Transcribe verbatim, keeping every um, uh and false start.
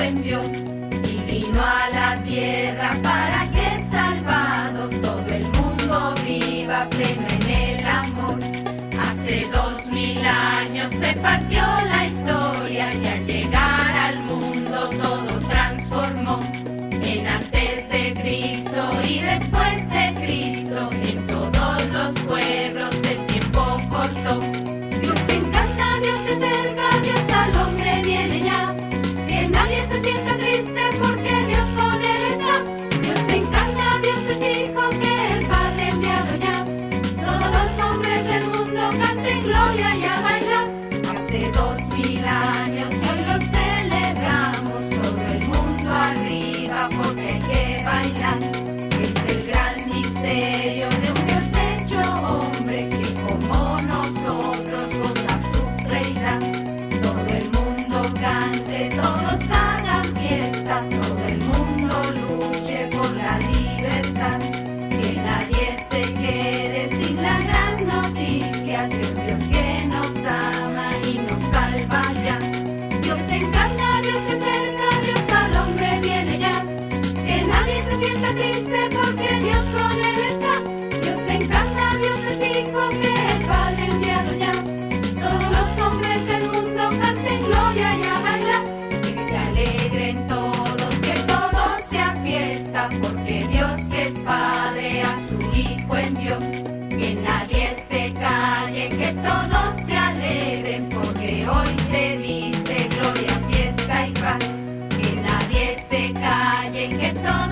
envió y vino a la tierra para que salvados todo el mundo viva pleno en el amor. Hace dos mil años se partió la historia y al llegar al mundo todo transformó. En antes de Cristo y después de Cristo, en todos los pueblos el tiempo cortó. Dios se encarna, Dios se acerca, Dios al hombre viene ya. Que nadie se sienta triste porque Dios con él está. Dios se encarna, Dios es hijo que el Padre ha enviado ya. Todos los hombres del mundo canten gloria y a bailar. Hace dos mil años y hoy lo celebramos, todo el mundo arriba porque hay que bailar. Es el gran misterio de un Dios hecho hombre que como nosotros goza su reina. Todo el mundo cante, todos hagan fiesta, todo el mundo luche por la libertad. Que nadie se quede sin la gran noticia de un Dios que nos ama y nos salva ya. Dios se encarna, Dios se acerca, Dios al hombre viene ya. Que nadie se sienta triste porque Dios con él está. Dios se encarna, Dios es hijo que el Padre ha enviado ya. Todos los hombres del mundo canten gloria y a bailar. Y que se alegren todos, que todo sea fiesta, porque Dios que es Padre a su Hijo envió. Que nadie se calle, que todos se alegren, porque hoy se dice gloria, fiesta y paz. Que nadie se calle, que todos